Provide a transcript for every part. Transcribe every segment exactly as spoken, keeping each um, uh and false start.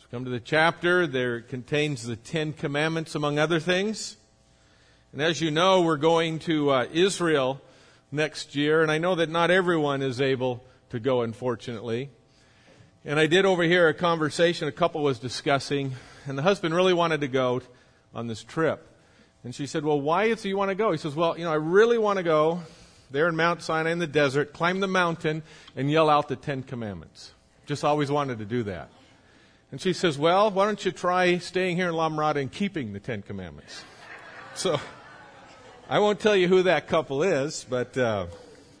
Come to the chapter. There it contains the Ten Commandments, among other things. And as you know, we're going to uh, Israel next year, and I know that not everyone is able to go, unfortunately. And I did overhear a conversation a couple was discussing, and the husband really wanted to go on this trip. And she said, well, why do you want to go? He says, well, you know, I really want to go there in Mount Sinai in the desert, climb the mountain, and yell out the Ten Commandments. Just always wanted to do that. And she says, well, why don't you try staying here in La Mirada and keeping the Ten Commandments? So I won't tell you who that couple is, but uh,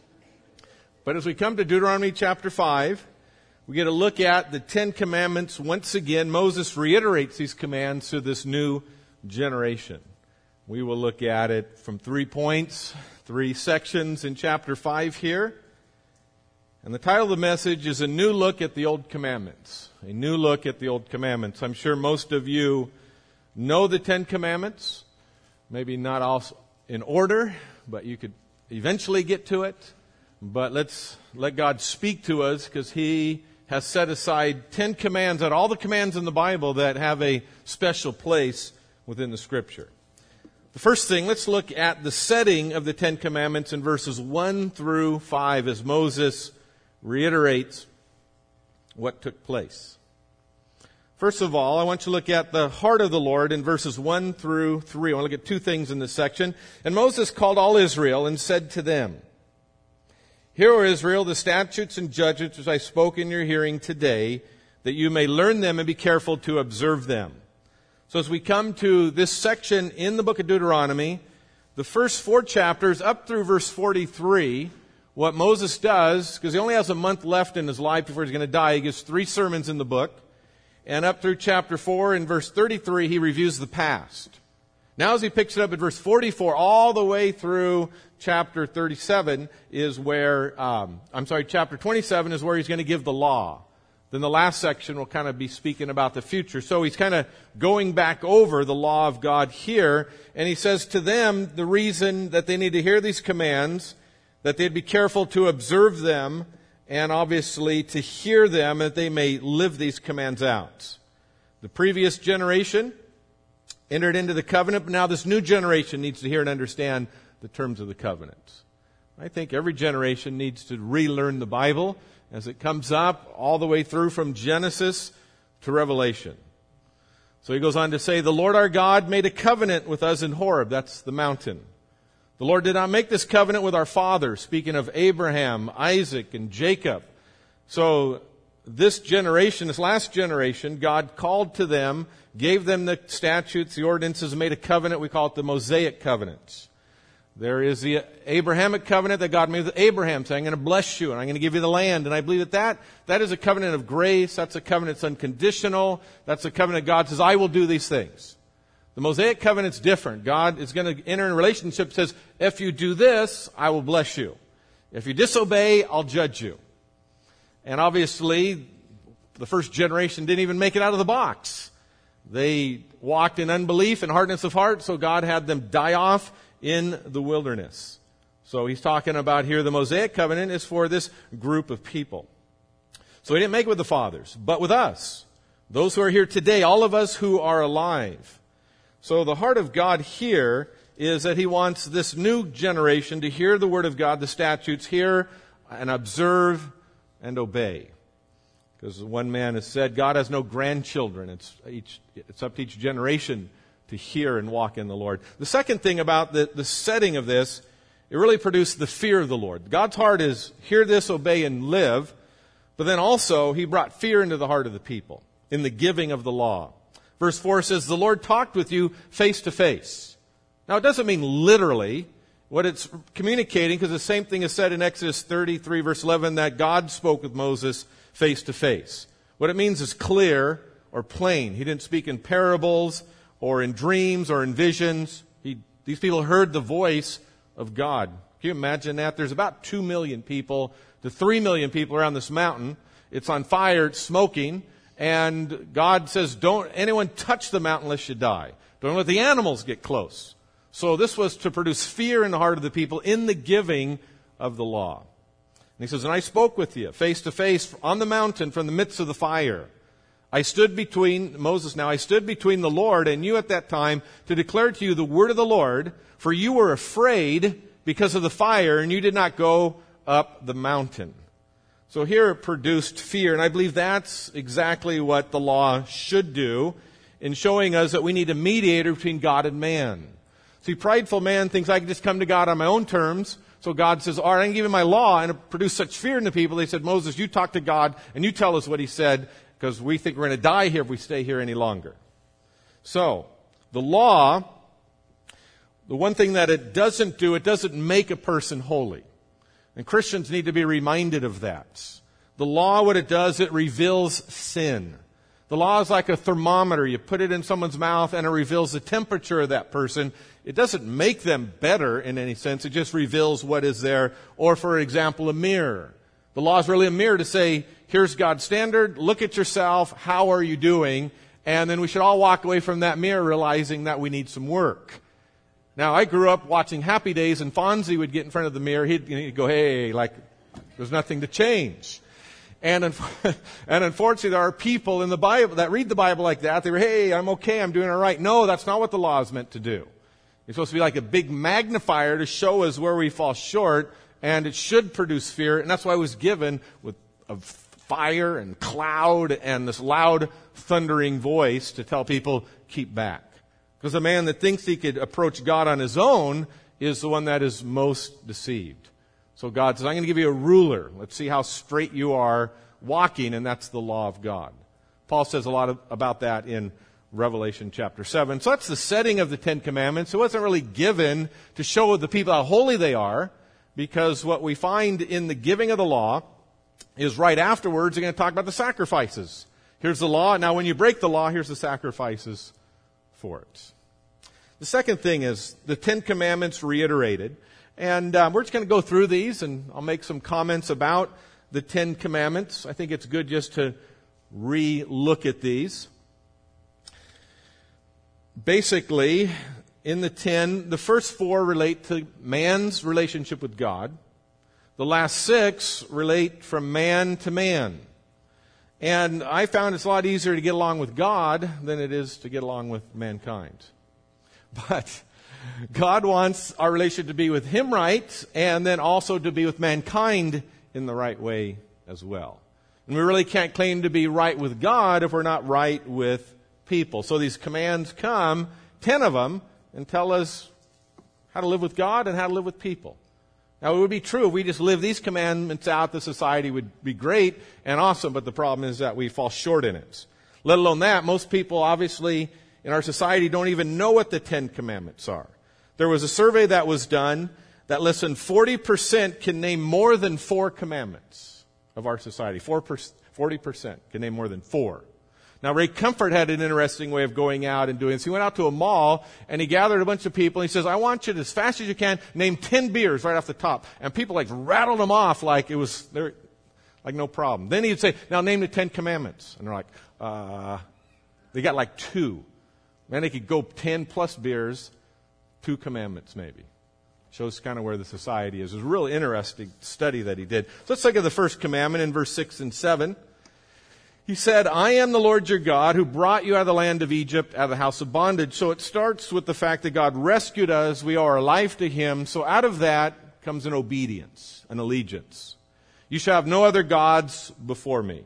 but as we come to Deuteronomy chapter five, we get a look at the Ten Commandments. Once again, Moses reiterates these commands to this new generation. We will look at it from three points, three sections in chapter five here. And the title of the message is A New Look at the Old Commandments. A new look at the Old Commandments. I'm sure most of you know the Ten Commandments. Maybe not all in order, but you could eventually get to it. But let's let God speak to us, because He has set aside ten commands out of all the commands in the Bible that have a special place within the Scripture. The first thing, let's look at the setting of the Ten Commandments in verses one through five as Moses reiterates what took place. First of all, I want you to look at the heart of the Lord in verses one through three. I want to look at two things in this section. And Moses called all Israel and said to them, Hear, O Israel, the statutes and judgments which I spoke in your hearing today, that you may learn them and be careful to observe them. So as we come to this section in the book of Deuteronomy, the first four chapters up through verse forty-three, what Moses does, because he only has a month left in his life before he's going to die, he gives three sermons in the book. And up through chapter four, in verse thirty-three, he reviews the past. Now as he picks it up at verse forty-four, all the way through chapter thirty-seven is where, um, I'm sorry, chapter twenty-seven is where he's going to give the law. Then the last section will kind of be speaking about the future. So he's kind of going back over the law of God here. And he says to them the reason that they need to hear these commands, that they'd be careful to observe them, and obviously to hear them, that they may live these commands out. The previous generation entered into the covenant, but now this new generation needs to hear and understand the terms of the covenant. I think every generation needs to relearn the Bible as it comes up all the way through from Genesis to Revelation. So he goes on to say, the Lord our God made a covenant with us in Horeb. That's the mountain. The Lord did not make this covenant with our fathers, speaking of Abraham, Isaac, and Jacob. So this generation, this last generation, God called to them, gave them the statutes, the ordinances, and made a covenant. We call it the Mosaic covenants. There is the Abrahamic covenant that God made with Abraham, saying, I'm going to bless you, and I'm going to give you the land. And I believe that that, that is a covenant of grace. That's a covenant that's unconditional. That's a covenant God says, I will do these things. The Mosaic covenant's different. God is going to enter in a relationship, says, if you do this, I will bless you. If you disobey, I'll judge you. And obviously, the first generation didn't even make it out of the box. They walked in unbelief and hardness of heart, so God had them die off in the wilderness. So he's talking about here the Mosaic covenant is for this group of people. So he didn't make it with the fathers, but with us. Those who are here today, all of us who are alive. So the heart of God here is that He wants this new generation to hear the Word of God, the statutes, hear and observe and obey. Because one man has said, God has no grandchildren. It's, each, it's up to each generation to hear and walk in the Lord. The second thing about the, the setting of this, it really produced the fear of the Lord. God's heart is hear this, obey, and live. But then also, He brought fear into the heart of the people in the giving of the law. Verse four says, the Lord talked with you face to face. Now, it doesn't mean literally. What it's communicating, because the same thing is said in Exodus thirty-three, verse eleven, that God spoke with Moses face to face. What it means is clear or plain. He didn't speak in parables or in dreams or in visions. He, these people heard the voice of God. Can you imagine that? There's about two million people to three million people around this mountain. It's on fire, it's smoking. And God says, don't anyone touch the mountain unless you die. Don't let the animals get close. So this was to produce fear in the heart of the people in the giving of the law. And he says, and I spoke with you face to face on the mountain from the midst of the fire. I stood between, Moses now, I stood between the Lord and you at that time to declare to you the word of the Lord, for you were afraid because of the fire, and you did not go up the mountain. So here it produced fear, and I believe that's exactly what the law should do in showing us that we need a mediator between God and man. See, prideful man thinks I can just come to God on my own terms. So God says, all right, I can give you my law, and it produced such fear in the people. They said, Moses, you talk to God and you tell us what he said, because we think we're going to die here if we stay here any longer. So, the law, the one thing that it doesn't do, it doesn't make a person holy. And Christians need to be reminded of that. The law, what it does, it reveals sin. The law is like a thermometer. You put it in someone's mouth and it reveals the temperature of that person. It doesn't make them better in any sense. It just reveals what is there. Or, for example, a mirror. The law is really a mirror to say, here's God's standard. Look at yourself. How are you doing? And then we should all walk away from that mirror realizing that we need some work. Now, I grew up watching Happy Days, and Fonzie would get in front of the mirror. He'd, he'd go, hey, like, there's nothing to change. And, and unfortunately, there are people in the Bible that read the Bible like that. They were, hey, I'm okay, I'm doing all right. No, that's not what the law is meant to do. It's supposed to be like a big magnifier to show us where we fall short, and it should produce fear. And that's why it was given with a fire and cloud and this loud, thundering voice to tell people, keep back. Because the man that thinks he could approach God on his own is the one that is most deceived. So God says, I'm going to give you a ruler. Let's see how straight you are walking, and that's the law of God. Paul says a lot of, about that in Revelation chapter seven. So that's the setting of the Ten Commandments. It wasn't really given to show the people how holy they are, because what we find in the giving of the law is right afterwards, they're going to talk about the sacrifices. Here's the law. Now when you break the law, here's the sacrifices for it. The second thing is the Ten Commandments reiterated. And um, we're just going to go through these, and I'll make some comments about the Ten Commandments. I think it's good just to re-look at these. Basically, in the ten, the first four relate to man's relationship with God. The last six relate from man to man. And I found it's a lot easier to get along with God than it is to get along with mankind. But God wants our relationship to be with Him right, and then also to be with mankind in the right way as well. And we really can't claim to be right with God if we're not right with people. So these commands come, ten of them, and tell us how to live with God and how to live with people. Now, it would be true if we just live these commandments out, the society would be great and awesome, but the problem is that we fall short in it. Let alone that, most people obviously in our society don't even know what the Ten Commandments are. There was a survey that was done that listened, forty percent can name more than four commandments of our society. forty percent can name more than four. Now, Ray Comfort had an interesting way of going out and doing this. He went out to a mall, and he gathered a bunch of people, and he says, I want you to, as fast as you can, name ten beers right off the top. And people, like, rattled them off like it was, like, no problem. Then he'd say, now name the Ten Commandments. And they're like, uh, they got like two. Man, they could go ten plus beers, two commandments maybe. Shows kind of where the society is. It was a real interesting study that he did. So let's look at the first commandment in verse six and seven. He said, I am the Lord your God who brought you out of the land of Egypt, out of the house of bondage. So it starts with the fact that God rescued us. We owe our life to Him. So out of that comes an obedience, an allegiance. You shall have no other gods before me.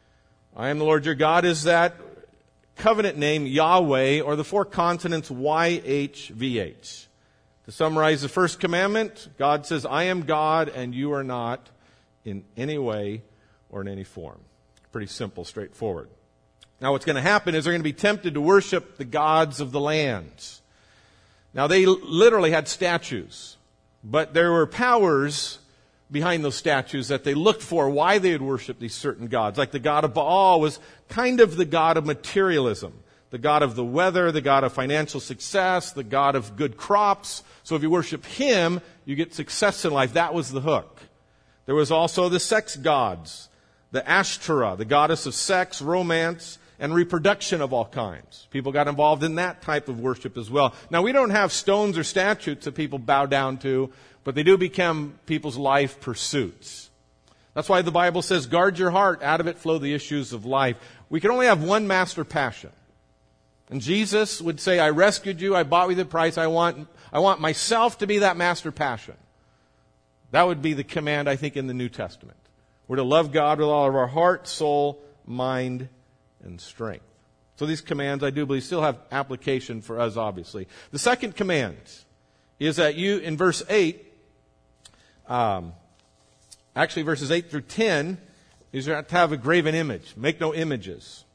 I am the Lord your God is that covenant name, Yahweh, or the four consonants Y H V H. To summarize the first commandment, God says, I am God and you are not in any way or in any form. Pretty simple, straightforward. Now what's going to happen is they're going to be tempted to worship the gods of the lands. Now they literally had statues, but there were powers behind those statues that they looked for why they would worship these certain gods. Like the god of Baal was kind of the god of materialism, the god of the weather, the god of financial success, the god of good crops. So if you worship him, you get success in life. That was the hook. There was also the sex gods. The Ashtoreth, the goddess of sex, romance, and reproduction of all kinds. People got involved in that type of worship as well. Now, we don't have stones or statues that people bow down to, but they do become people's life pursuits. That's why the Bible says, guard your heart, out of it flow the issues of life. we can only have one master passion. And Jesus would say, I rescued you, I bought you the price, I want, I want myself to be that master passion. That would be the command, I think, in the New Testament. We're to love God with all of our heart, soul, mind, and strength. So these commands, I do believe, still have application for us, obviously. The second command is that you, in verse eight, um, actually verses eight through ten, is to have a graven image. Make no images.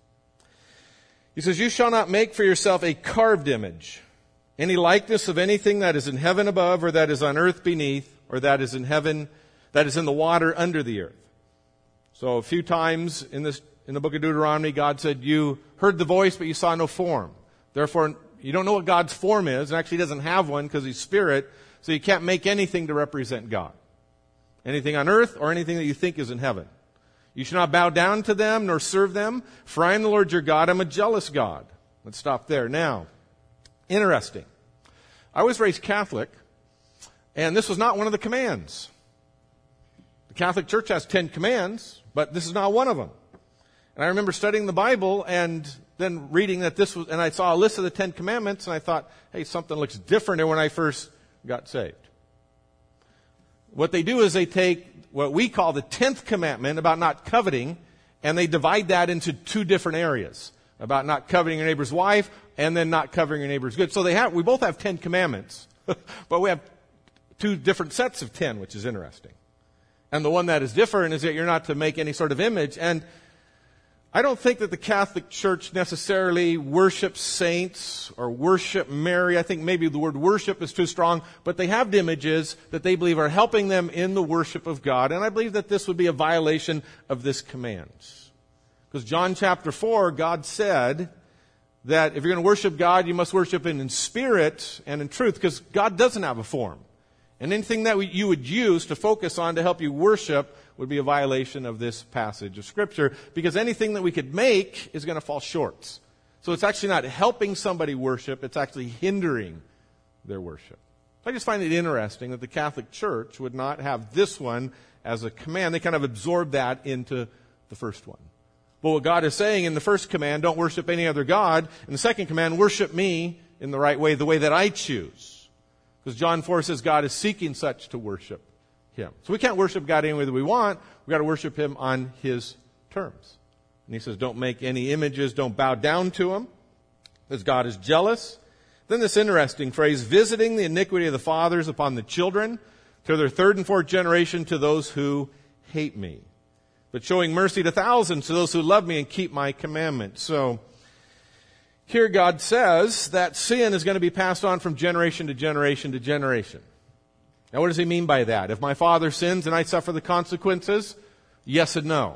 He says, you shall not make for yourself a carved image, any likeness of anything that is in heaven above, or that is on earth beneath, or that is in heaven, that is in the water under the earth. So a few times in this in the book of Deuteronomy, God said, you heard the voice, but you saw no form. Therefore, you don't know what God's form is, and actually he doesn't have one because he's spirit, so you can't make anything to represent God. Anything on earth or anything that you think is in heaven. You shall not bow down to them nor serve them, for I am the Lord your God. I'm a jealous God. Let's stop there. Now, interesting. I was raised Catholic, and this was not one of the commands. The Catholic Church has ten commands, but this is not one of them. And I remember studying the Bible and then reading that this was, and I saw a list of the Ten Commandments, and I thought, hey, something looks different than when I first got saved. What they do is they take what we call the tenth commandment about not coveting, and they divide that into two different areas. About not coveting your neighbor's wife, and then not covering your neighbor's goods. So they have, we both have ten commandments, but we have two different sets of ten, which is interesting. And the one that is different is that you're not to make any sort of image. And I don't think that the Catholic Church necessarily worships saints or worship Mary. I think maybe the word worship is too strong, but they have images that they believe are helping them in the worship of God. And I believe that this would be a violation of this command. Because John chapter four, God said that if you're going to worship God, you must worship Him in spirit and in truth, because God doesn't have a form. And anything that we, you would use to focus on to help you worship would be a violation of this passage of Scripture, because anything that we could make is going to fall short. So it's actually not helping somebody worship, it's actually hindering their worship. I just find it interesting that the Catholic Church would not have this one as a command. They kind of absorbed that into the first one. But what God is saying in the first command, don't worship any other God. In the second command, worship me in the right way, the way that I choose. Because John four says God is seeking such to worship Him. So we can't worship God any way that we want. We've got to worship Him on His terms. And He says, don't make any images, don't bow down to Him, because God is jealous. Then this interesting phrase, visiting the iniquity of the fathers upon the children, to their third and fourth generation, to those who hate me. But showing mercy to thousands, to those who love me and keep my commandments. So here God says that sin is going to be passed on from generation to generation to generation. Now what does He mean by that? If my father sins and I suffer the consequences, yes and no.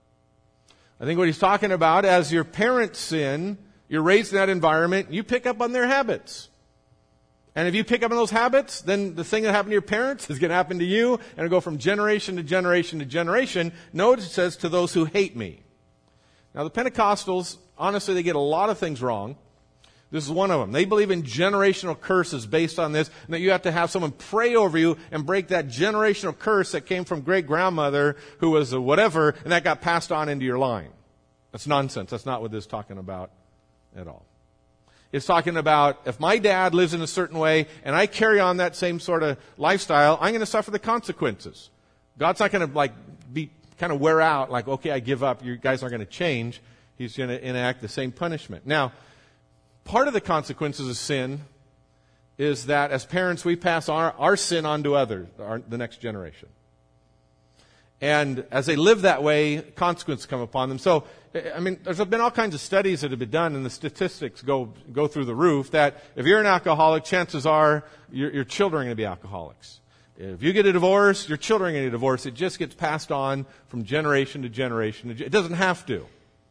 I think what He's talking about, as your parents sin, you're raised in that environment, you pick up on their habits. And if you pick up on those habits, then the thing that happened to your parents is going to happen to you, and it'll go from generation to generation to generation. Notice it says, to those who hate me. Now the Pentecostals, honestly, they get a lot of things wrong. This is one of them. They believe in generational curses based on this, and that you have to have someone pray over you and break that generational curse that came from great-grandmother who was a whatever, and that got passed on into your line. That's nonsense. That's not what this is talking about at all. It's talking about, if my dad lives in a certain way and I carry on that same sort of lifestyle, I'm going to suffer the consequences. God's not going to like be kind of wear out, like, okay, I give up, you guys aren't going to change. He's going to enact the same punishment. Now, part of the consequences of sin is that as parents, we pass our, our sin on to others, our, the next generation. And as they live that way, consequences come upon them. So, I mean, there's been all kinds of studies that have been done, and the statistics go go through the roof, that if you're an alcoholic, chances are your, your children are going to be alcoholics. If you get a divorce, your children are going to get a divorce. It just gets passed on from generation to generation. It doesn't have to.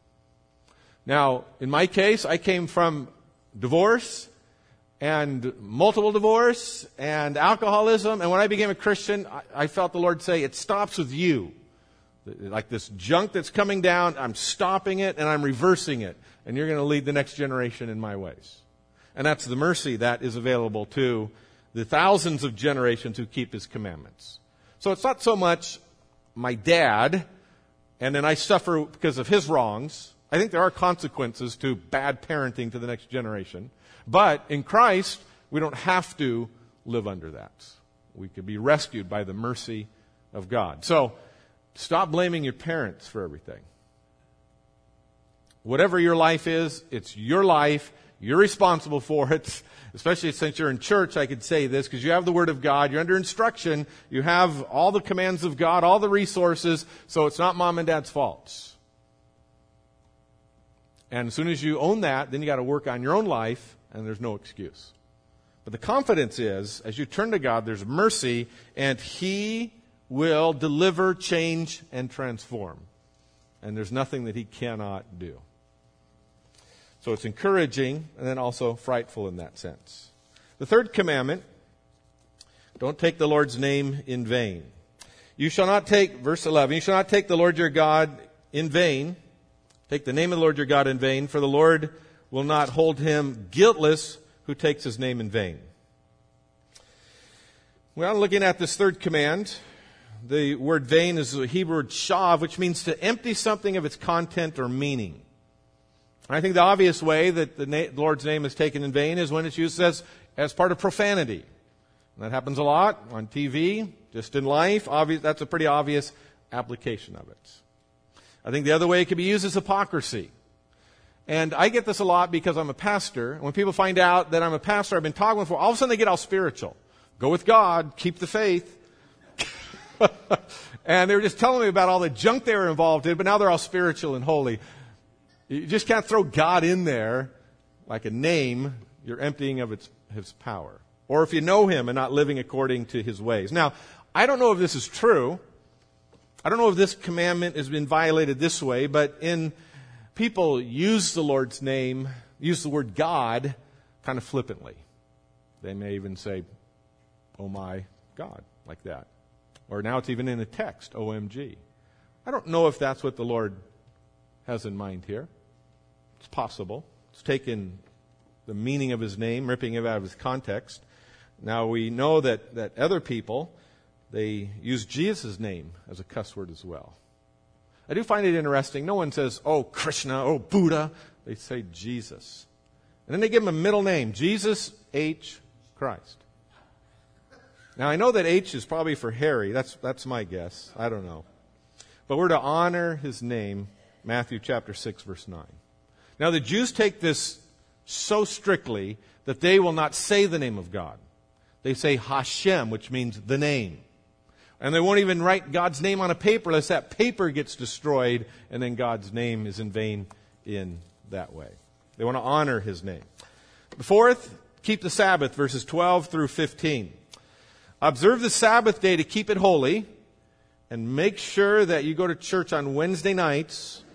Now, in my case, I came from divorce and multiple divorce and alcoholism. And when I became a Christian, I, I felt the Lord say, it stops with you. Like this junk that's coming down, I'm stopping it and I'm reversing it. And you're going to lead the next generation in my ways. And that's the mercy that is available to the thousands of generations who keep His commandments. So it's not so much my dad, and then I suffer because of his wrongs. I think there are consequences to bad parenting to the next generation. But in Christ, we don't have to live under that. We could be rescued by the mercy of God. So, stop blaming your parents for everything. Whatever your life is, it's your life. You're responsible for it. Especially since you're in church, I could say this, because you have the Word of God. You're under instruction. You have all the commands of God, all the resources. So it's not mom and dad's faults. And as soon as you own that, then you got to work on your own life, and there's no excuse. But the confidence is, as you turn to God, there's mercy, and He will deliver, change, and transform. And there's nothing that He cannot do. So it's encouraging, and then also frightful in that sense. The third commandment, don't take the Lord's name in vain. You shall not take, verse eleven, you shall not take the Lord your God in vain. Take the name of the Lord your God in vain, for the Lord will not hold him guiltless who takes his name in vain. Well, looking at this third command, the word vain is the Hebrew word shav, which means to empty something of its content or meaning. I think the obvious way that the, na- the Lord's name is taken in vain is when it's used as, as part of profanity. And that happens a lot on T V, just in life. Obvious, that's a pretty obvious application of it. I think the other way it could be used is hypocrisy. And I get this a lot because I'm a pastor. When people find out that I'm a pastor, I've been talking before, all of a sudden they get all spiritual. Go with God, keep the faith. And they were just telling me about all the junk they were involved in, but now they're all spiritual and holy. You just can't throw God in there like a name. You're emptying of its, His power. Or if you know Him and not living according to His ways. Now, I don't know if this is true. I don't know if this commandment has been violated this way, but in people use the Lord's name, use the word God kind of flippantly. They may even say, oh my God, like that. Or now it's even in a text, O M G. I don't know if that's what the Lord has in mind here. It's possible. It's taken the meaning of His name, ripping it out of its context. Now we know that, that other people, they use Jesus' name as a cuss word as well. I do find it interesting. No one says, oh, Krishna, oh, Buddha. They say Jesus. And then they give him a middle name, Jesus H. Christ. Now, I know that H is probably for Harry. That's, that's my guess. I don't know. But we're to honor His name, Matthew chapter six, verse nine. Now, the Jews take this so strictly that they will not say the name of God. They say Hashem, which means the name. And they won't even write God's name on a paper unless that paper gets destroyed, and then God's name is in vain in that way. They want to honor His name. The fourth, keep the Sabbath, verses twelve through fifteen. Observe the Sabbath day to keep it holy, and make sure that you go to church on Wednesday nights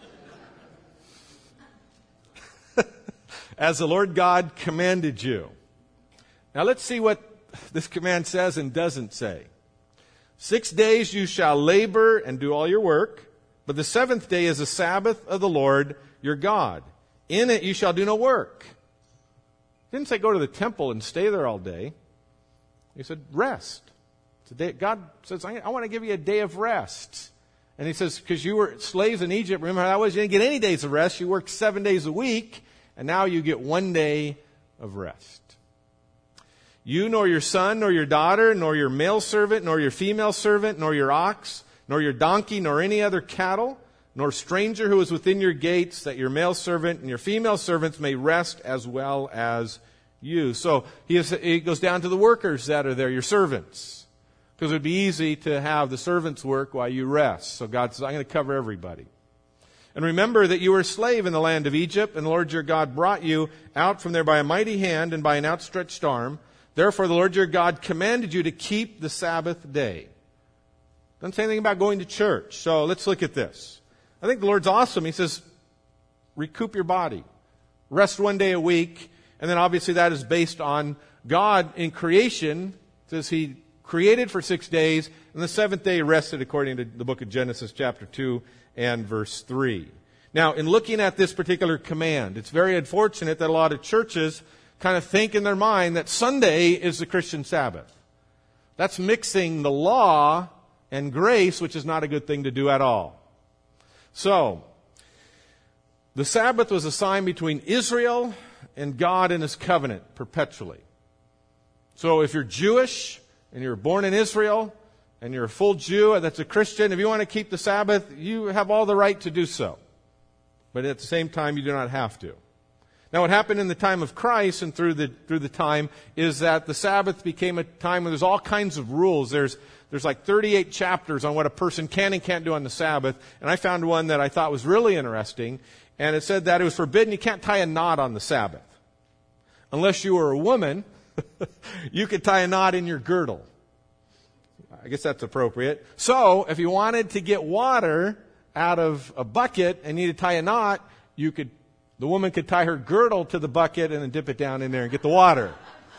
as the Lord God commanded you. Now let's see what this command says and doesn't say. Six days you shall labor and do all your work, but the seventh day is the Sabbath of the Lord your God. In it you shall do no work. He didn't say go to the temple and stay there all day. He said rest. It's a day, God says, I, I want to give you a day of rest. And He says, because you were slaves in Egypt, remember how that was? You didn't get any days of rest. You worked seven days a week, and now you get one day of rest. You nor your son, nor your daughter, nor your male servant, nor your female servant, nor your ox, nor your donkey, nor any other cattle, nor stranger who is within your gates, that your male servant and your female servants may rest as well as you. So he, is, he goes down to the workers that are there, your servants. Because it would be easy to have the servants work while you rest. So God says, I'm going to cover everybody. And remember that you were a slave in the land of Egypt, and the Lord your God brought you out from there by a mighty hand and by an outstretched arm. Therefore, the Lord your God commanded you to keep the Sabbath day. Doesn't say anything about going to church. So let's look at this. I think the Lord's awesome. He says, recoup your body. Rest one day a week. And then obviously that is based on God in creation. It says He created for six days. And the seventh day He rested according to the book of Genesis chapter two and verse three. Now, in looking at this particular command, it's very unfortunate that a lot of churches kind of think in their mind that Sunday is the Christian Sabbath. That's mixing the law and grace, which is not a good thing to do at all. So, The Sabbath was a sign between Israel and God in His covenant perpetually. So if you're Jewish and you're born in Israel and you're a full Jew that's a Christian, if you want to keep the Sabbath, you have all the right to do so. But at the same time, you do not have to. Now, what happened in the time of Christ and through the through the time is that the Sabbath became a time where there's all kinds of rules. There's there's like thirty-eight chapters on what a person can and can't do on the Sabbath. And I found one that I thought was really interesting. And it said that it was forbidden. You can't tie a knot on the Sabbath. Unless you were a woman, you could tie a knot in your girdle. I guess that's appropriate. So, if you wanted to get water out of a bucket and need to tie a knot, you could The woman could tie her girdle to the bucket and then dip it down in there and get the water.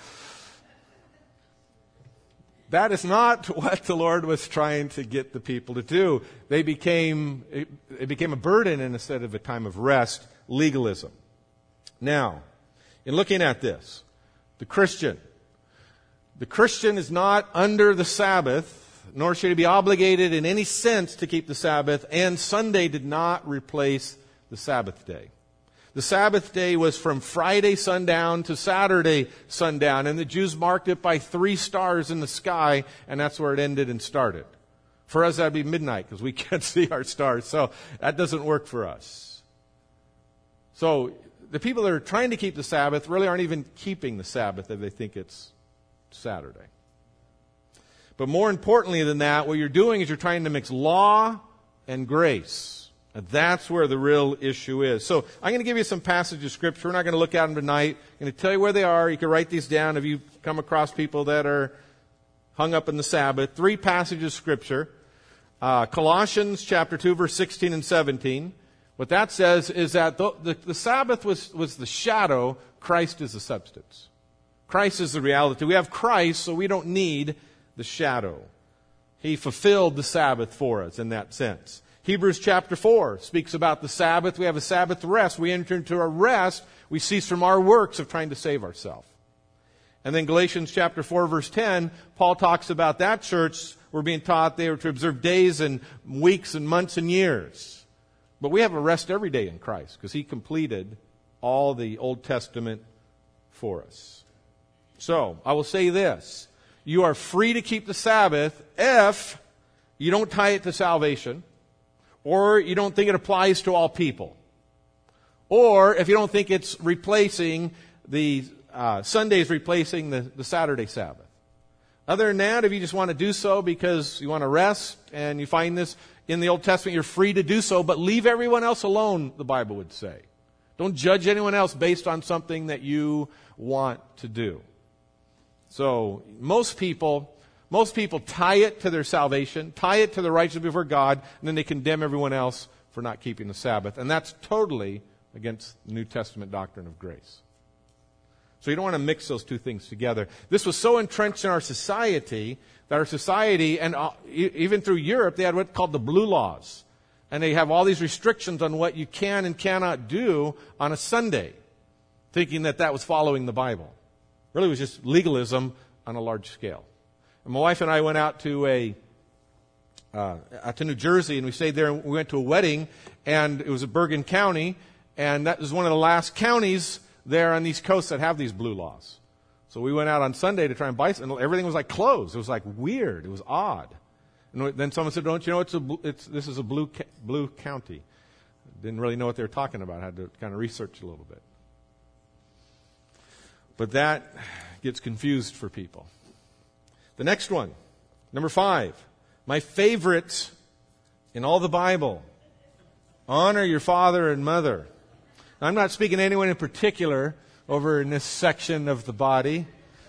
That is not what the Lord was trying to get the people to do. They became, it, it became a burden instead of a time of rest, legalism. Now, in looking at this, the Christian, the Christian is not under the Sabbath, nor should he be obligated in any sense to keep the Sabbath, and Sunday did not replace the Sabbath day. The Sabbath day was from Friday sundown to Saturday sundown, and the Jews marked it by three stars in the sky, and that's where it ended and started. For us, that'd be midnight, because we can't see our stars, so that doesn't work for us. So, the people that are trying to keep the Sabbath really aren't even keeping the Sabbath if they think it's Saturday. But more importantly than that, what you're doing is you're trying to mix law and grace. And that's where the real issue is. So I'm going to give you some passages of Scripture. We're not going to look at them tonight. I'm going to tell you where they are. You can write these down if you come across people that are hung up in the Sabbath. Three passages of Scripture. Uh, Colossians chapter two, verse sixteen and seventeen. What that says is that the, the, the Sabbath was, was the shadow. Christ is the substance. Christ is the reality. We have Christ, so we don't need the shadow. He fulfilled the Sabbath for us in that sense. Hebrews chapter four speaks about the Sabbath. We have a Sabbath rest. We enter into a rest. We cease from our works of trying to save ourselves. And then Galatians chapter four, verse ten, Paul talks about that church were being taught they were to observe days and weeks and months and years. But we have a rest every day in Christ because He completed all the Old Testament for us. So, I will say this. You are free to keep the Sabbath if you don't tie it to salvation, or you don't think it applies to all people, or if you don't think it's replacing the uh, Sundays replacing the, the Saturday Sabbath. Other than that, if you just want to do so because you want to rest and you find this in the Old Testament, you're free to do so, but leave everyone else alone, the Bible would say. Don't judge anyone else based on something that you want to do. So most people... Most people tie it to their salvation, tie it to the righteousness before God, and then they condemn everyone else for not keeping the Sabbath. And that's totally against the New Testament doctrine of grace. So you don't want to mix those two things together. This was so entrenched in our society that our society, and even through Europe, they had what's called the blue laws. And they have all these restrictions on what you can and cannot do on a Sunday, thinking that that was following the Bible. Really, it was just legalism on a large scale. And my wife and I went out to a uh, out to New Jersey, and we stayed there. And we went to a wedding, and it was in Bergen County, and that was one of the last counties there on the East Coast that have these blue laws. So we went out on Sunday to try and buy some, and everything was like closed. It was like weird. It was odd. And then someone said, "Don't you know it's a it's this is a blue blue county?" Didn't really know what they were talking about. I had to kind of research a little bit. But that gets confused for people. The next one, number five, my favorite in all the Bible. Honor your father and mother. Now, I'm not speaking to anyone in particular over in this section of the body.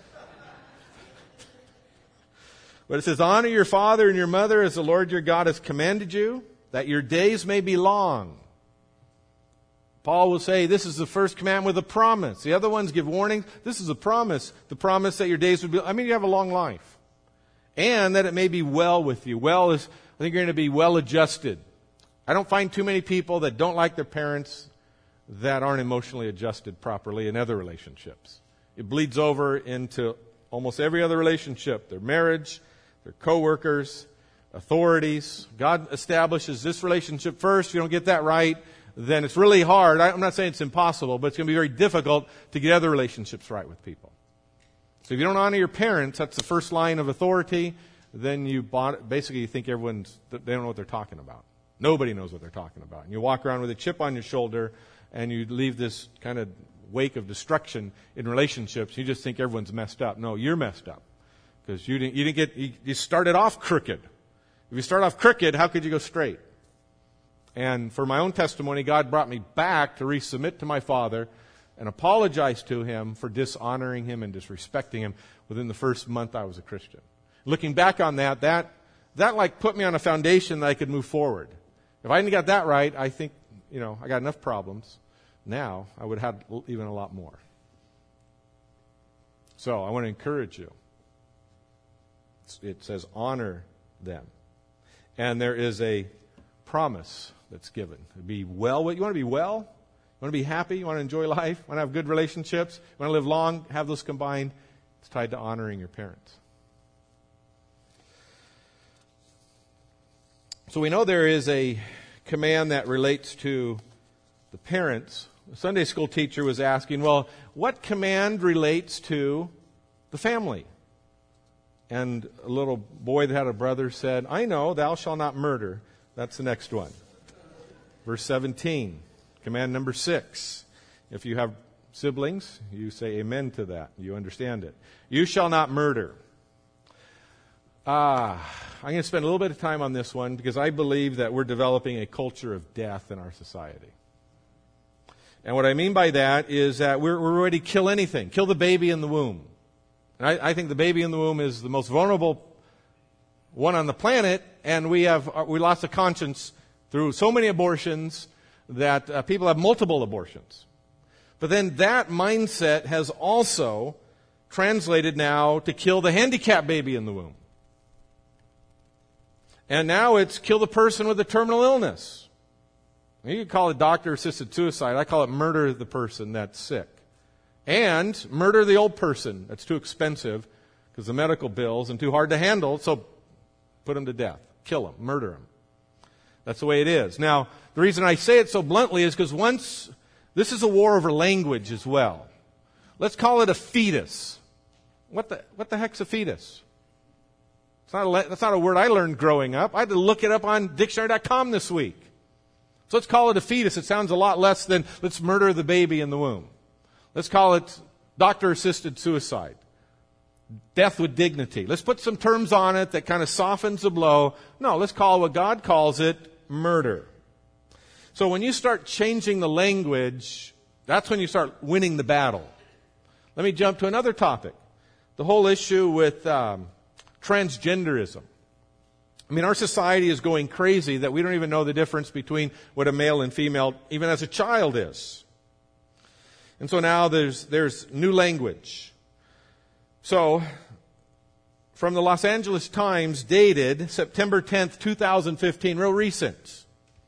But it says, honor your father and your mother as the Lord your God has commanded you, that your days may be long. Paul will say this is the first commandment with a promise. The other ones give warning. This is a promise. The promise that your days would be, I mean, you have a long life. And that it may be well with you. Well is, I think you're going to be well adjusted. I don't find too many people that don't like their parents that aren't emotionally adjusted properly in other relationships. It bleeds over into almost every other relationship. Their marriage, their coworkers, authorities. God establishes this relationship first. If you don't get that right, then it's really hard. I'm not saying it's impossible, but it's going to be very difficult to get other relationships right with people. So if you don't honor your parents, that's the first line of authority, then you bought, basically you think everyone's, they don't know what they're talking about. Nobody knows what they're talking about. And you walk around with a chip on your shoulder, and you leave this kind of wake of destruction in relationships. You just think everyone's messed up. No, you're messed up. Because you didn't, you didn't get, you, you started off crooked. If you start off crooked, how could you go straight? And for my own testimony, God brought me back to resubmit to my father and apologize to him for dishonoring him and disrespecting him within the first month I was a Christian. Looking back on that, that, that like put me on a foundation that I could move forward. If I hadn't got that right, I think, you know, I got enough problems. Now, I would have even a lot more. So, I want to encourage you. It says, honor them. And there is a promise that's given. Be well. You want to be well? You want to be happy? You want to enjoy life? You want to have good relationships? You want to live long? Have those combined? It's tied to honoring your parents. So we know there is a command that relates to the parents. The Sunday school teacher was asking, well, what command relates to the family? And a little boy that had a brother said, I know, thou shalt not murder. That's the next one. Verse seventeen, command number six. If you have siblings, you say amen to that. You understand it. You shall not murder. Ah, I'm going to spend a little bit of time on this one because I believe that we're developing a culture of death in our society. And what I mean by that is that we're, we're ready to kill anything. Kill the baby in the womb. And I, I think the baby in the womb is the most vulnerable one on the planet, and we have we lost a conscience through so many abortions that uh, people have multiple abortions. But then that mindset has also translated now to kill the handicapped baby in the womb. And now it's kill the person with a terminal illness. You can call it doctor-assisted suicide. I call it murder the person that's sick. And murder the old person that's too expensive because the medical bills and too hard to handle, so put them to death. Kill them. Murder them. That's the way it is. Now, the reason I say it so bluntly is because once, this is a war over language as well. Let's call it a fetus. What the, what the heck's a fetus? It's not a, that's not a word I learned growing up. I had to look it up on dictionary dot com this week. So let's call it a fetus. It sounds a lot less than let's murder the baby in the womb. Let's call it doctor-assisted suicide. Death with dignity. Let's put some terms on it that kind of softens the blow. No, let's call it what God calls it, murder. So when you start changing the language, that's when you start winning the battle. Let me jump to another topic. The whole issue with um, transgenderism. I mean, our society is going crazy that we don't even know the difference between what a male and female, even as a child, is. And so now there's there's new language. So, from the Los Angeles Times, dated September tenth, twenty fifteen, real recent.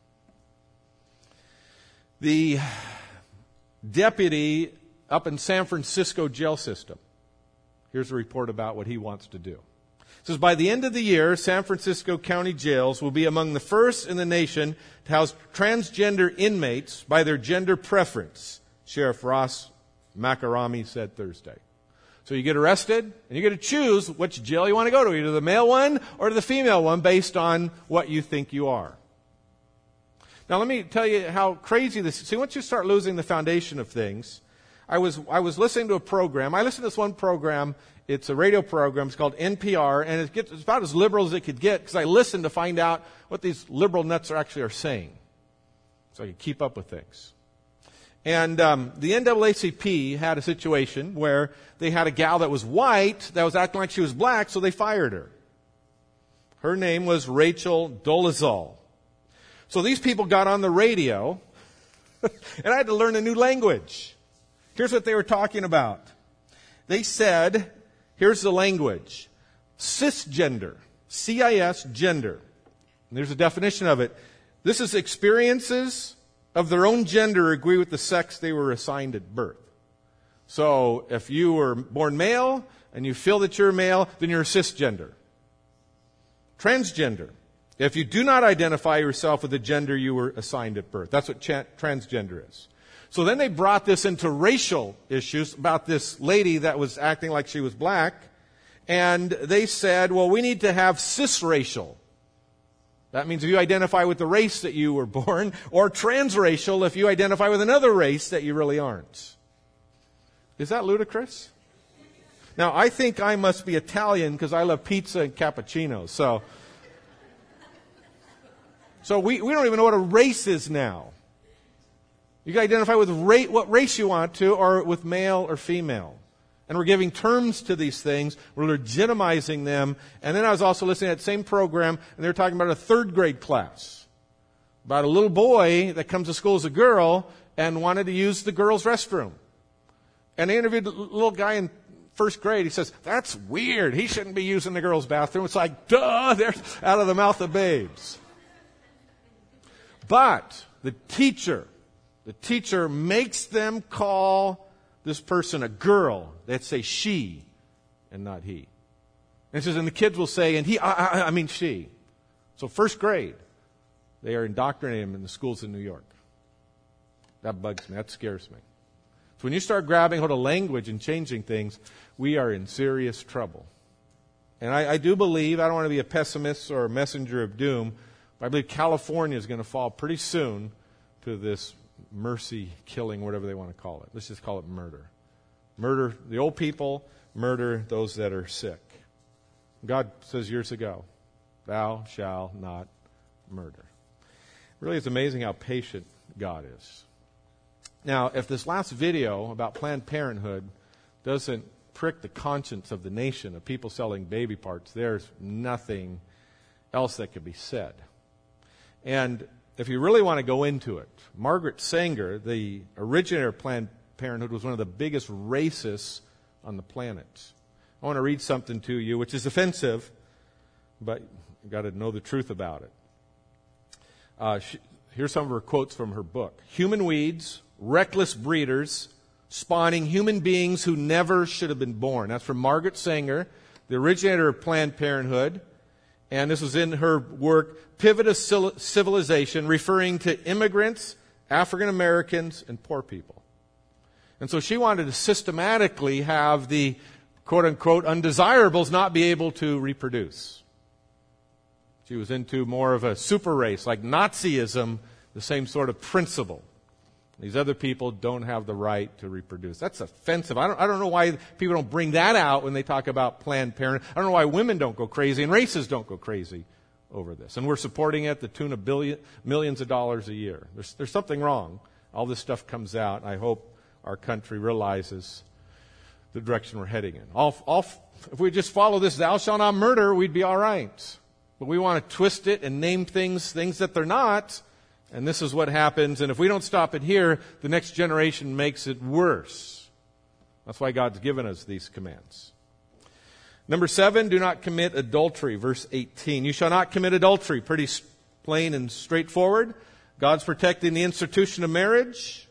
The deputy up in San Francisco jail system. Here's a report about what he wants to do. It says, by the end of the year, San Francisco County jails will be among the first in the nation to house transgender inmates by their gender preference, Sheriff Ross Macarami said Thursday. So you get arrested, and you get to choose which jail you want to go to, either the male one or the female one, based on what you think you are. Now let me tell you how crazy this is. See, once you start losing the foundation of things, I was I was listening to a program. I listened to this one program. It's a radio program. It's called N P R, and it gets, it's about as liberal as it could get because I listened to find out what these liberal nuts are actually are saying, so I could keep up with things. And um, the N double A C P had a situation where they had a gal that was white that was acting like she was black, so they fired her. Her name was Rachel Dolezal. So these people got on the radio, and I had to learn a new language. Here's what they were talking about. They said, here's the language, cisgender, C I S, gender. And there's a definition of it. This is experiences of their own gender agree with the sex they were assigned at birth. So if you were born male and you feel that you're male, then you're a cisgender. Transgender. if you do not identify yourself with the gender you were assigned at birth. That's what cha- transgender is. So then they brought this into racial issues about this lady that was acting like she was black. And they said, well, we need to have cisracial. That means if you identify with the race that you were born, or transracial if you identify with another race that you really aren't. Is that ludicrous? Now, I think I must be Italian because I love pizza and cappuccinos. So, so we, we don't even know what a race is now. You can identify with ra- what race you want to, or with male or female. And we're giving terms to these things. We're legitimizing them. And then I was also listening to that same program, and they were talking about a third grade class. About a little boy that comes to school as a girl and wanted to use the girls' restroom. And they interviewed a little guy in first grade. He says, that's weird. He shouldn't be using the girls' bathroom. It's like, duh, they're out of the mouth of babes. But the teacher, the teacher makes them call this person a girl. They'd say she and not he. And it says, and the kids will say, and he, I, I, I mean she. So first grade, they are indoctrinating them in the schools in New York. That bugs me. That scares me. So when you start grabbing hold of language and changing things, we are in serious trouble. And I, I do believe, I don't want to be a pessimist or a messenger of doom, but I believe California is going to fall pretty soon to this mercy killing, whatever they want to call it. Let's just call it murder. Murder the old people, murder those that are sick. God says years ago, thou shalt not murder. Really, it's amazing how patient God is. Now, if this last video about Planned Parenthood doesn't prick the conscience of the nation of people selling baby parts, there's nothing else that could be said. And if you really want to go into it, Margaret Sanger, the originator of Planned Parenthood, was one of the biggest racists on the planet. I want to read something to you, which is offensive, but you've got to know the truth about it. Uh, she, here's some of her quotes from her book. Human weeds, reckless breeders, spawning human beings who never should have been born. That's from Margaret Sanger, the originator of Planned Parenthood. And this was in her work, Pivot of Civilization, referring to immigrants, African Americans, and poor people. And so she wanted to systematically have the quote-unquote undesirables not be able to reproduce. She was into more of a super race, like Nazism, the same sort of principle. These other people don't have the right to reproduce. That's offensive. I don't, I don't know why people don't bring that out when they talk about Planned Parenthood. I don't know why women don't go crazy and races don't go crazy over this. And we're supporting it, the tune of billion, millions of dollars a year. There's, there's something wrong. All this stuff comes out. I hope our country realizes the direction we're heading in. All, all, if we just follow this, thou shalt not murder, we'd be all right. But we want to twist it and name things, things that they're not. And this is what happens. And if we don't stop it here, the next generation makes it worse. That's why God's given us these commands. Number seven, do not commit adultery. Verse eighteen. You shall not commit adultery. Pretty plain and straightforward. God's protecting the institution of marriage.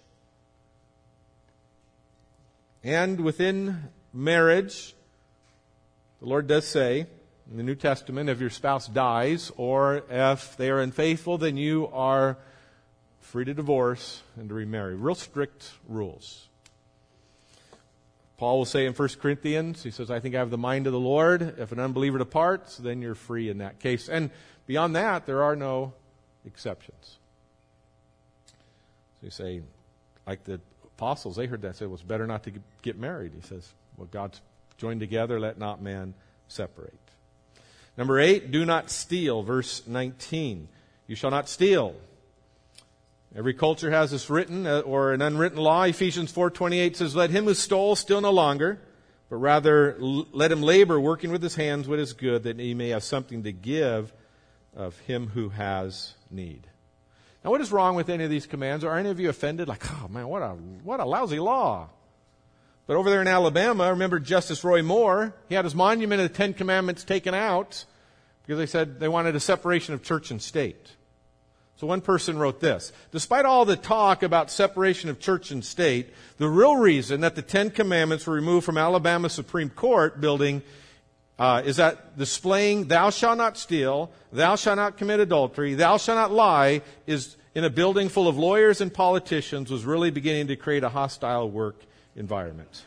And within marriage, the Lord does say in the New Testament, if your spouse dies or if they are unfaithful, then you are free to divorce and to remarry. Real strict rules. Paul will say in First Corinthians, he says, I think I have the mind of the Lord. If an unbeliever departs, then you're free in that case. And beyond that, there are no exceptions. So you say, like the apostles, they heard that, say, well, it's better not to get married. He says, well, God's joined together, let not man separate. Number eight, do not steal. Verse nineteen. You shall not steal. Every culture has this written or an unwritten law. Ephesians four twenty-eight says, let him who stole steal no longer, but rather let him labor, working with his hands what is good, that he may have something to give of him who has need. Now, what is wrong with any of these commands? Are any of you offended? Like, oh man, what a what a lousy law. But over there in Alabama, remember Justice Roy Moore? He had his monument of the Ten Commandments taken out because they said they wanted a separation of church and state. So one person wrote this: despite all the talk about separation of church and state, the real reason that the Ten Commandments were removed from Alabama Supreme Court building uh, is that displaying thou shalt not steal, thou shalt not commit adultery, thou shalt not lie is in a building full of lawyers and politicians was really beginning to create a hostile work environment.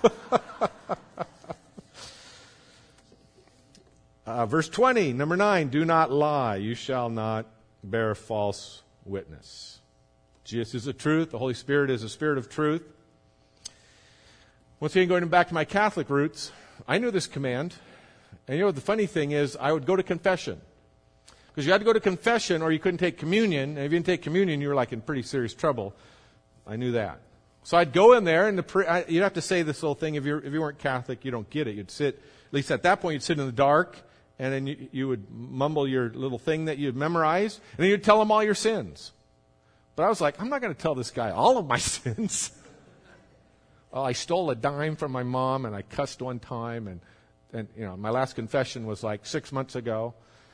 uh, verse twenty, number nine, do not lie. You shall not bear false witness. Jesus is the truth. The Holy Spirit is the Spirit of truth. Once again, going back to my Catholic roots, I knew this command. And you know, the funny thing is, I would go to confession. Because you had to go to confession or you couldn't take communion. And if you didn't take communion, you were like in pretty serious trouble. I knew that. So I'd go in there, and the pre- I, you'd have to say this little thing. If, you're, if you weren't Catholic, you don't get it. You'd sit, at least at that point, you'd sit in the dark, and then you, you would mumble your little thing that you'd memorized, and then you'd tell him all your sins. But I was like, I'm not going to tell this guy all of my sins. Well, I stole a dime from my mom, and I cussed one time, and, and you know, my last confession was like six months ago.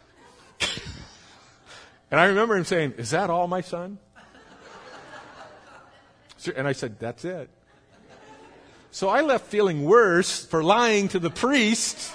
And I remember him saying, is that all, my son? And I said, that's it. So I left feeling worse for lying to the priest.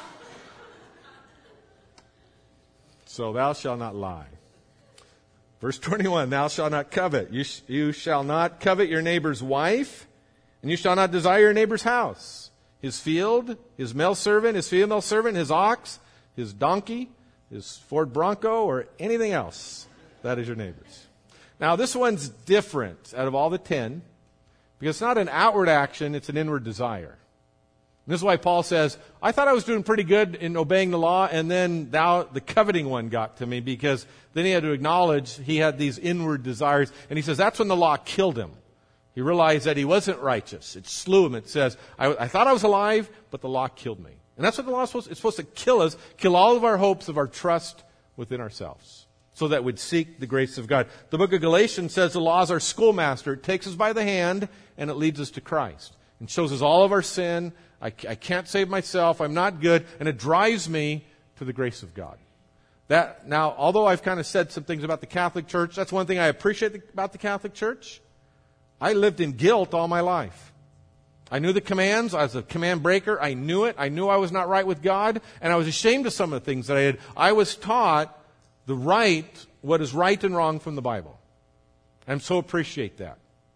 So thou shalt not lie. Verse twenty-one, thou shalt not covet. You, sh- you shall not covet your neighbor's wife, and you shall not desire your neighbor's house, his field, his male servant, his female servant, his ox, his donkey, his Ford Bronco, or anything else that is your neighbor's. Now, this one's different out of all the ten, because it's not an outward action, it's an inward desire. And this is why Paul says, I thought I was doing pretty good in obeying the law, and then thou, the coveting one got to me, because then he had to acknowledge he had these inward desires. And he says that's when the law killed him. He realized that he wasn't righteous. It slew him. It says, I, I thought I was alive, but the law killed me. And that's what the law is supposed to, it's supposed to kill us, kill all of our hopes of our trust within ourselves, so that we'd seek the grace of God. The book of Galatians says the law is our schoolmaster. It takes us by the hand, and it leads us to Christ. And shows us all of our sin. I, I can't save myself. I'm not good. And it drives me to the grace of God. That now, although I've kind of said some things about the Catholic Church, that's one thing I appreciate about the Catholic Church. I lived in guilt all my life. I knew the commands. I was a command breaker. I knew it. I knew I was not right with God. And I was ashamed of some of the things that I did. I was taught the right, what is right and wrong from the Bible. I so appreciate that.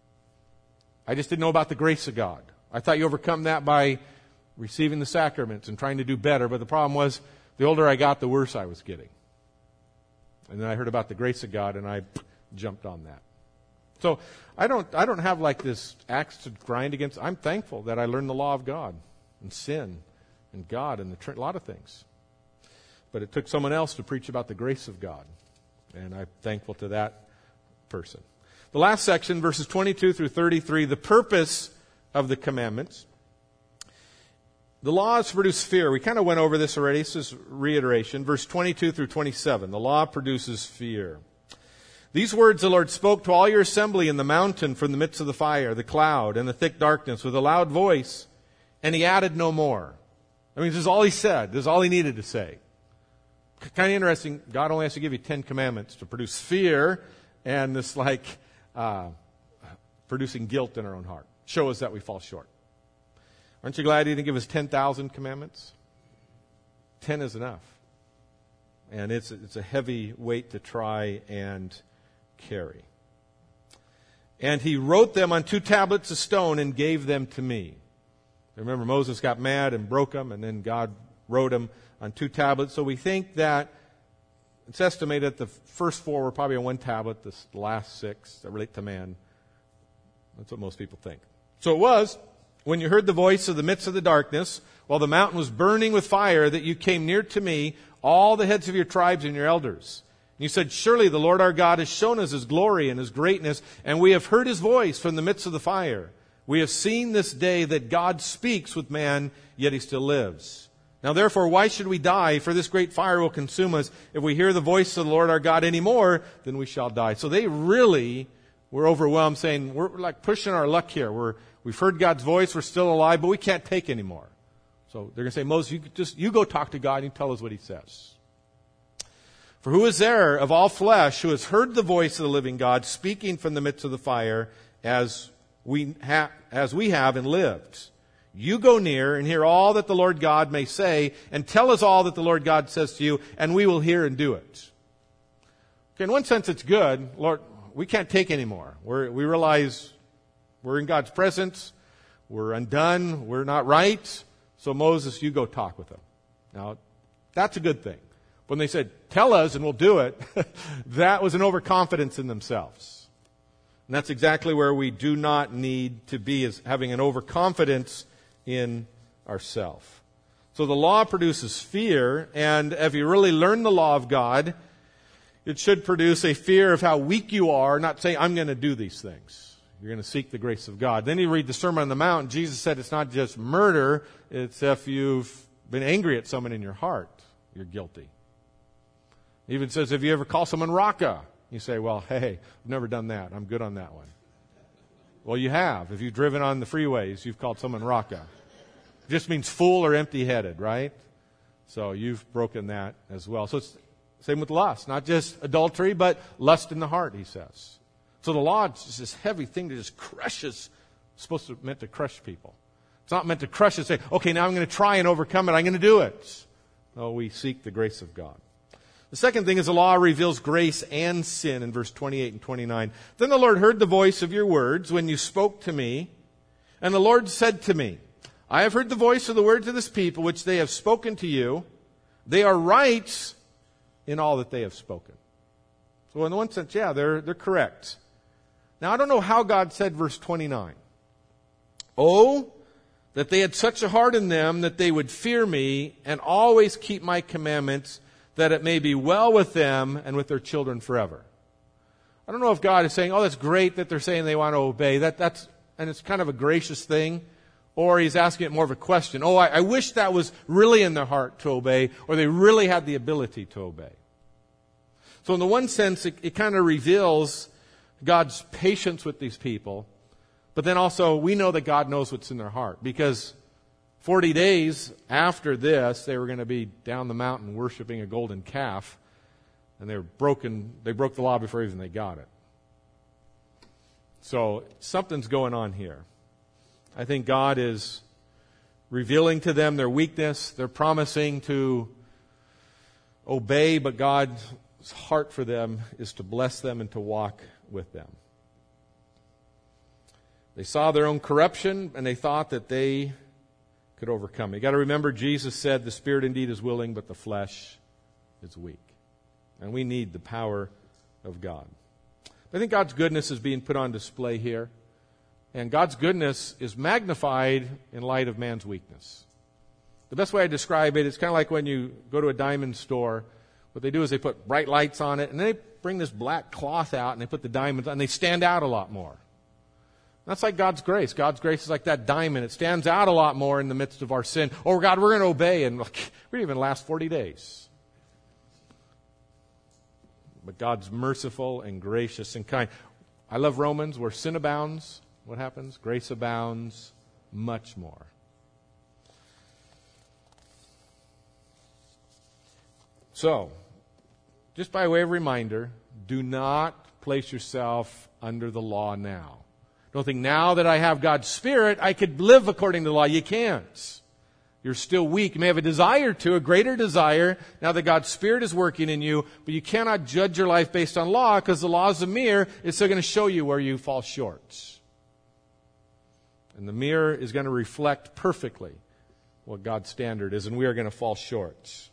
I just didn't know about the grace of God. I thought you overcome that by receiving the sacraments and trying to do better. But the problem was, the older I got, the worse I was getting. And then I heard about the grace of God, and I jumped on that. So I don't, I don't have like this axe to grind against. I'm thankful that I learned the law of God and sin and God and the tr- a lot of things. But it took someone else to preach about the grace of God. And I'm thankful to that person. The last section, verses twenty-two through thirty-three, the purpose of the commandments. The law is to produce fear. We kind of went over this already. This is reiteration. Verse twenty-two through twenty-seven. The law produces fear. These words the Lord spoke to all your assembly in the mountain from the midst of the fire, the cloud, and the thick darkness with a loud voice, and he added no more. I mean, this is all he said. This is all he needed to say. Kind of interesting. God only has to give you Ten Commandments to produce fear and this like uh, producing guilt in our own heart. Show us that we fall short. Aren't you glad he didn't give us ten thousand commandments? Ten is enough. And it's, it's a heavy weight to try and carry. And he wrote them on two tablets of stone and gave them to me. Remember, Moses got mad and broke them, and then God wrote them on two tablets. So we think that it's estimated that the first four were probably on one tablet, the last six that relate to man. That's what most people think. So it was, when you heard the voice of the midst of the darkness, while the mountain was burning with fire, that you came near to me, all the heads of your tribes and your elders. And you said, surely the Lord our God has shown us his glory and his greatness, and we have heard his voice from the midst of the fire. We have seen this day that God speaks with man, yet he still lives. Now therefore, why should we die? For this great fire will consume us. If we hear the voice of the Lord our God any more, then we shall die. So they really were overwhelmed, saying, we're like pushing our luck here. We're, we've heard God's voice, we're still alive, but we can't take anymore. So they're going to say, Moses, you just you go talk to God and tell us what he says. For who is there of all flesh who has heard the voice of the living God speaking from the midst of the fire as we, ha- as we have and lived? You go near and hear all that the Lord God may say, and tell us all that the Lord God says to you, and we will hear and do it. Okay, in one sense it's good. Lord, we can't take anymore. We're, we realize we're in God's presence. We're undone. We're not right. So Moses, you go talk with them. Now, that's a good thing. When they said, tell us and we'll do it, that was an overconfidence in themselves. And that's exactly where we do not need to be, is having an overconfidence in ourselves. So the law produces fear, and if you really learn the law of God, it should produce a fear of how weak you are, not saying, I'm going to do these things. You're going to seek the grace of God. Then you read the Sermon on the Mount, Jesus said it's not just murder, it's if you've been angry at someone in your heart, you're guilty. He even says, if you ever call someone Raka, you say, well, hey, I've never done that. I'm good on that one. Well, you have. If you've driven on the freeways, you've called someone Raka. It just means fool or empty-headed, right? So you've broken that as well. So it's same with lust. Not just adultery, but lust in the heart, he says. So the law is just this heavy thing that just crushes. It's supposed to meant to crush people. It's not meant to crush and say, okay, now I'm going to try and overcome it. I'm going to do it. No, we seek the grace of God. The second thing is the law reveals grace and sin in verse twenty-eight and twenty-nine. Then the Lord heard the voice of your words when you spoke to me, and the Lord said to me, I have heard the voice of the words of this people, which they have spoken to you. They are right in all that they have spoken. So in one sense, yeah, they're, they're correct. Now, I don't know how God said verse twenty-nine. Oh, that they had such a heart in them that they would fear me and always keep my commandments, that it may be well with them and with their children forever. I don't know if God is saying, oh, that's great that they're saying they want to obey. That, that's, and it's kind of a gracious thing. Or he's asking it more of a question. Oh, I, I wish that was really in their heart to obey, or they really had the ability to obey. So in the one sense, it, it kind of reveals God's patience with these people. But then also, we know that God knows what's in their heart. Because forty days after this, they were going to be down the mountain worshiping a golden calf. And they were broken, they broke the law before even they got it. So something's going on here. I think God is revealing to them their weakness. They're promising to obey, but God's heart for them is to bless them and to walk with them. They saw their own corruption, and they thought that they could overcome it. You got to remember, Jesus said, the spirit indeed is willing, but the flesh is weak. And we need the power of God. I think God's goodness is being put on display here. And God's goodness is magnified in light of man's weakness. The best way I describe it is kind of like when you go to a diamond store. What they do is they put bright lights on it, and then they bring this black cloth out, and they put the diamonds on, and they stand out a lot more. That's like God's grace. God's grace is like that diamond. It stands out a lot more in the midst of our sin. Oh, God, we're going to obey, and like, we didn't even last forty days. But God's merciful and gracious and kind. I love Romans, where sin abounds. What happens? Grace abounds much more. So, just by way of reminder, do not place yourself under the law now. Don't think now that I have God's Spirit, I could live according to the law. You can't. You're still weak. You may have a desire to, a greater desire, now that God's Spirit is working in you, but you cannot judge your life based on law, because the law is a mirror. It's still going to show you where you fall short. And the mirror is going to reflect perfectly what God's standard is, and we are going to fall short.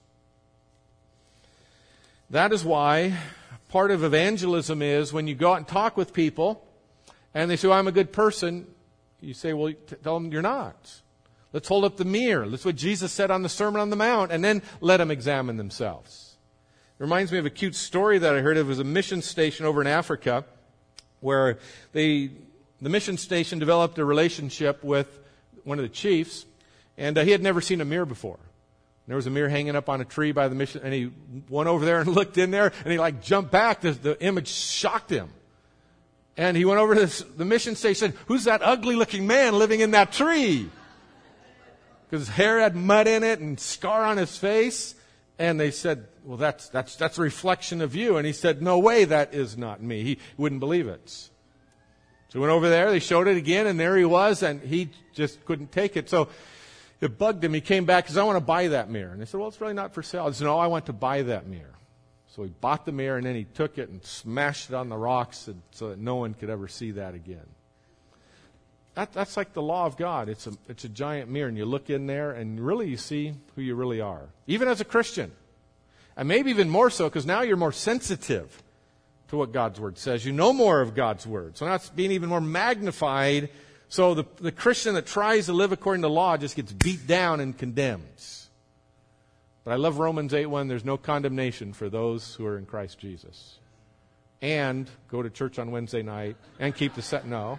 That is why part of evangelism is when you go out and talk with people, and they say, well, I'm a good person. You say, well, tell them you're not. Let's hold up the mirror. That's what Jesus said on the Sermon on the Mount, and then let them examine themselves. It reminds me of a cute story that I heard. It was a mission station over in Africa where they, the mission station developed a relationship with one of the chiefs, and uh, he had never seen a mirror before. There was a mirror hanging up on a tree by the mission, and he went over there and looked in there, and he like jumped back. The, the image shocked him. And he went over to this, the mission station and said, who's that ugly looking man living in that tree? Because his hair had mud in it and scar on his face. And they said, well, that's, that's, that's a reflection of you. And he said, no way, that is not me. He wouldn't believe it. So we went over there, they showed it again, and there he was, and he just couldn't take it. So it bugged him. He came back, because I want to buy that mirror. And they said, well, it's really not for sale. I said, no, I want to buy that mirror. So he bought the mirror, and then he took it and smashed it on the rocks so that no one could ever see that again. That, that's like the law of God. It's a, it's a giant mirror, and you look in there, and really you see who you really are, even as a Christian. And maybe even more so, because now you're more sensitive to what God's Word says. You know more of God's Word. So now it's being even more magnified. So the, the Christian that tries to live according to law just gets beat down and condemned. But I love Romans eight one. There's no condemnation for those who are in Christ Jesus. And go to church on Wednesday night and keep the set. No.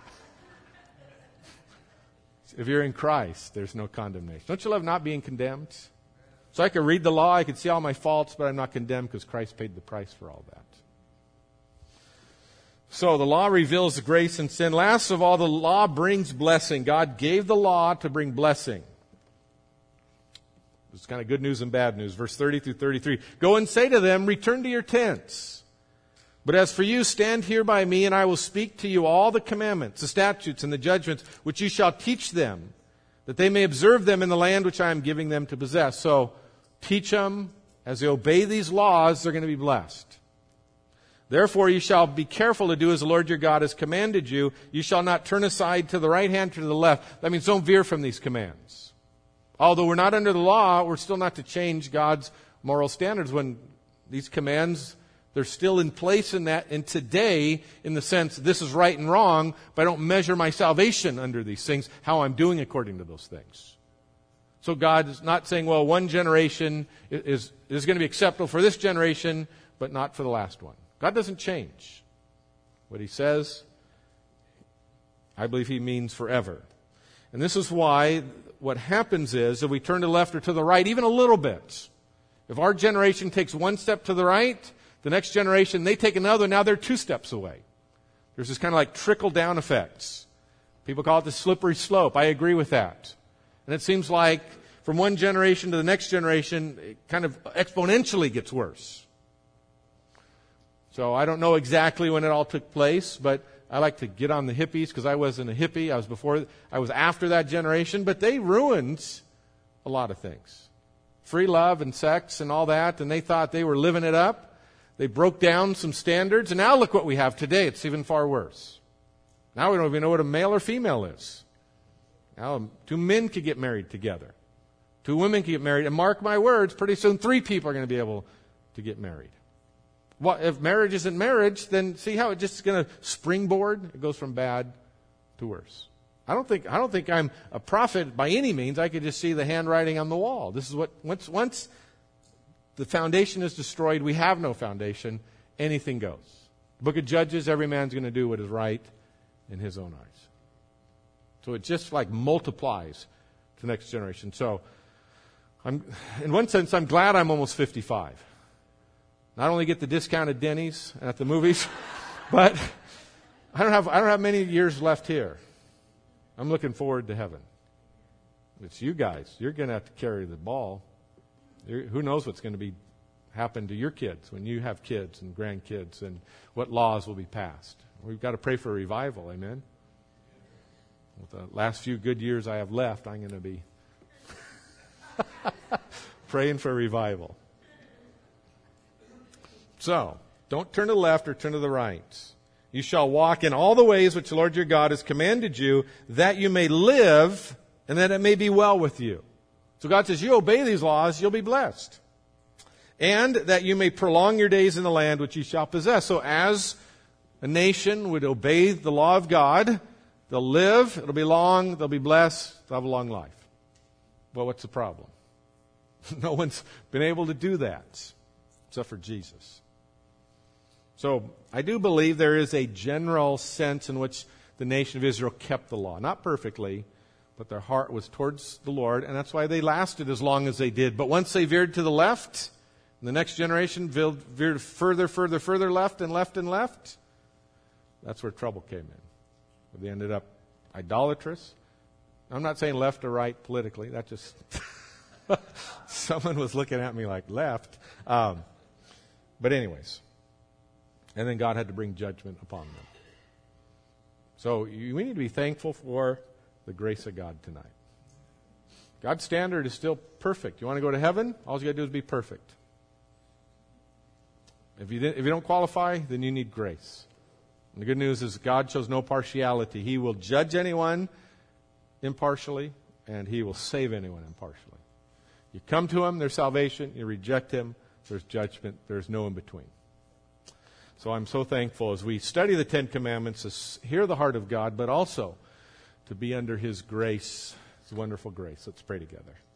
If you're in Christ, there's no condemnation. Don't you love not being condemned? So I could read the law, I could see all my faults, but I'm not condemned because Christ paid the price for all that. So the law reveals the grace and sin. Last of all, the law brings blessing. God gave the law to bring blessing. It's kind of good news and bad news. Verse thirty through thirty-three. Go and say to them, return to your tents. But as for you, stand here by me, and I will speak to you all the commandments, the statutes, and the judgments, which you shall teach them, that they may observe them in the land which I am giving them to possess. So teach them. As they obey these laws, they're going to be blessed. Therefore, you shall be careful to do as the Lord your God has commanded you. You shall not turn aside to the right hand or to the left. That means don't veer from these commands. Although we're not under the law, we're still not to change God's moral standards when these commands, they're still in place in that, and today, in the sense, this is right and wrong, but I don't measure my salvation under these things, how I'm doing according to those things. So God is not saying, well, one generation is, is going to be acceptable for this generation, but not for the last one. God doesn't change. What He says, I believe He means forever. And this is why what happens is, if we turn to the left or to the right, even a little bit, if our generation takes one step to the right, the next generation, they take another, now they're two steps away. There's this kind of like trickle-down effects. People call it the slippery slope. I agree with that. And it seems like from one generation to the next generation, it kind of exponentially gets worse. So I don't know exactly when it all took place, but I like to get on the hippies because I wasn't a hippie. I was before, I was after that generation, but they ruined a lot of things. Free love and sex and all that, and they thought they were living it up. They broke down some standards, and now look what we have today. It's even far worse. Now we don't even know what a male or female is. Now two men could get married together. Two women could get married. And mark my words, pretty soon three people are going to be able to get married. Well, if marriage isn't marriage, then see how it just is going to springboard? It goes from bad to worse. I don't think I don't think I'm a prophet by any means. I could just see the handwriting on the wall. This is what once once the foundation is destroyed, we have no foundation. Anything goes. The book of Judges, every man's going to do what is right in his own eyes. So it just like multiplies to the next generation. So I'm in one sense I'm glad I'm almost fifty-five. Not only get the discounted Denny's at the movies, but I don't have I don't have many years left here. I'm looking forward to heaven. It's you guys. You're going to have to carry the ball. You're, who knows what's going to be happen to your kids when you have kids and grandkids, and what laws will be passed. We've got to pray for a revival. Amen. With the last few good years I have left, I'm going to be praying for a revival. So, don't turn to the left or turn to the right. You shall walk in all the ways which the Lord your God has commanded you, that you may live, and that it may be well with you. So God says, you obey these laws, you'll be blessed. And that you may prolong your days in the land which you shall possess. So as a nation would obey the law of God, they'll live, it'll be long, they'll be blessed, they'll have a long life. Well, what's the problem? No one's been able to do that, except for Jesus. So I do believe there is a general sense in which the nation of Israel kept the law. Not perfectly, but their heart was towards the Lord, and that's why they lasted as long as they did. But once they veered to the left, and the next generation veered further, further, further left and left and left, that's where trouble came in. They ended up idolatrous. I'm not saying left or right politically. That just... Someone was looking at me like left. Um, but anyways... And then God had to bring judgment upon them. So you, we need to be thankful for the grace of God tonight. God's standard is still perfect. You want to go to heaven? All you got to do is be perfect. If you, if you don't qualify, then you need grace. And the good news is God shows no partiality. He will judge anyone impartially, and He will save anyone impartially. You come to Him, there's salvation. You reject Him, there's judgment. There's no in between. So I'm so thankful as we study the Ten Commandments to hear the heart of God, but also to be under His grace, His wonderful grace. Let's pray together.